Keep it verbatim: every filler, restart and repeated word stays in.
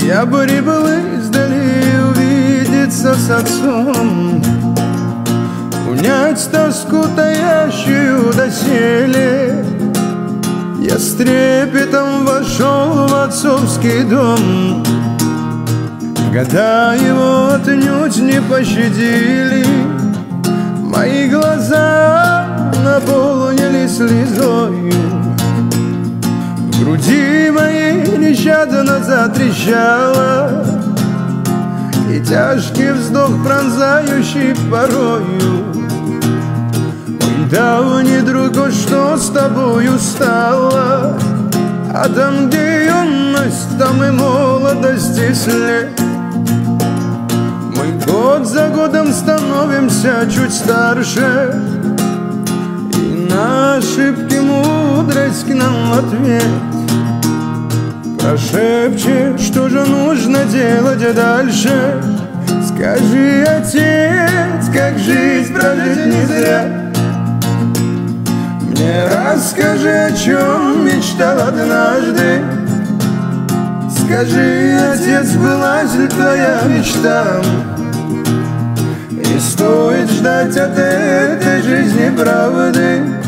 Я бы прибыл издали увидеться с отцом, унять тоску, таящую доселе. Я с трепетом вошел в отцовский дом. Года его отнюдь не пощадили. Мои глаза наполнились слезою. В груди моей нещадно затрещало, и тяжкий вздох, пронзающий порою. Мой давний друг, о, что с тобою стало? А там, где юность, там и молодость и след. Мы год за годом становимся чуть старше, и на ошибки мудрость к нам в ответ прошепчет, что же нужно делать дальше. Скажи, отец, как жизнь прожить не зря. Мне расскажи, о чем мечтал однажды. Скажи, отец, сбылась ли твоя мечта? И стоит ждать от этой жизни правды.